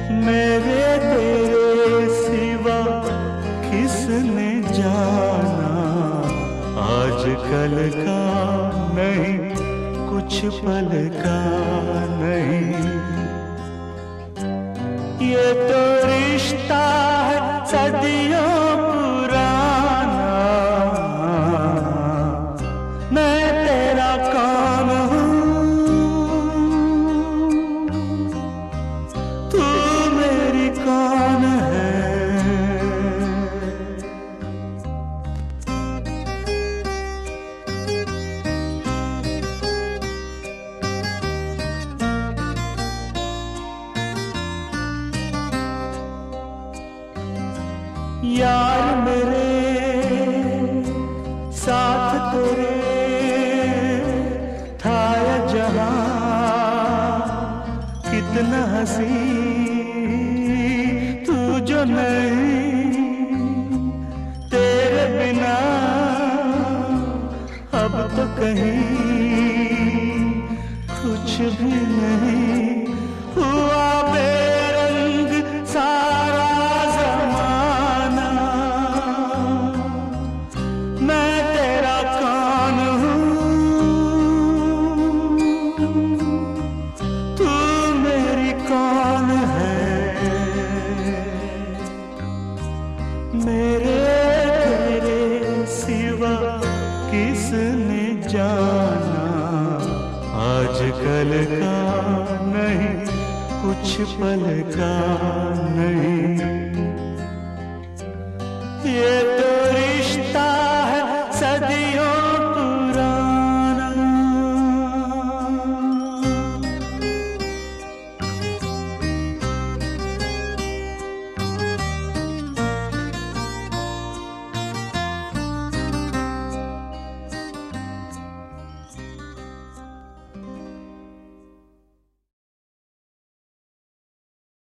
मेरे तेरे सिवा किसने जाना, आज कल का नहीं कुछ पल का नहीं। ये तो रिश्ता है सदियों पुराना, मैं तेरा कौन हूँ, तू मेरी कौन है। यार मेरे साथ तेरे था ये जहां, कितना हंसी तू जो नहीं, तेरे बिना अब तो कहीं कुछ भी नहीं। हुआ बेरंग सारा जमाना, मैं तेरा कौन हूँ, तू मेरी कौन है। मेरे तेरे सिवा किसने जाना, आज कल का नहीं कुछ पल का नहीं। ये